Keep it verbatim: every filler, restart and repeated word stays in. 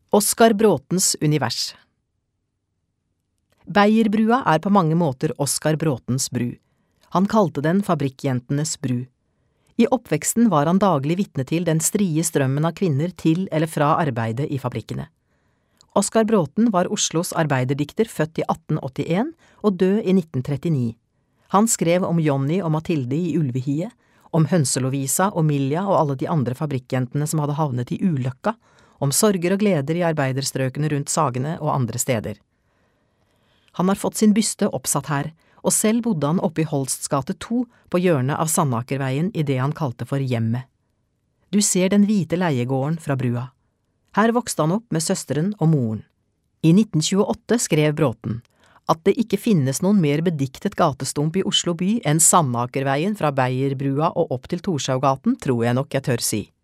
Oskar Bråtens univers. Beierbrua er på mange måter Oskar Bråtens bru. Han kalte den fabrikkjentenes bru. I oppveksten var han daglig vitne til den strie strømmen av kvinner til eller fra arbeidet i fabrikkene. Oskar Bråten var Oslos arbeiderdikter, født i atten åttien og død i nitten trettini. Han skrev om Jonny og Mathilde i Ulvehiet, om Hønselovisa og Milja og alle de andre fabrikkjentene som hadde havnet i ulykka, om sorger og gleder i arbeiderstrøkene rundt Sagene og andre steder. Han har fått sin byste oppsatt her, og selv bodde han oppe i Holsts gate to på hjørnet av Sandakerveien i det han kalte for hjemmet. Du ser den hvite leiegården fra brua. Her vokste han opp med søsteren og moren. I nitten tjueåtte skrev Bråten at det ikke finnes noen mer bediktet gatestump i Oslo by enn Sandakerveien fra Beierbrua og opp til Torsjaugaten, tror jeg nok jeg tør si.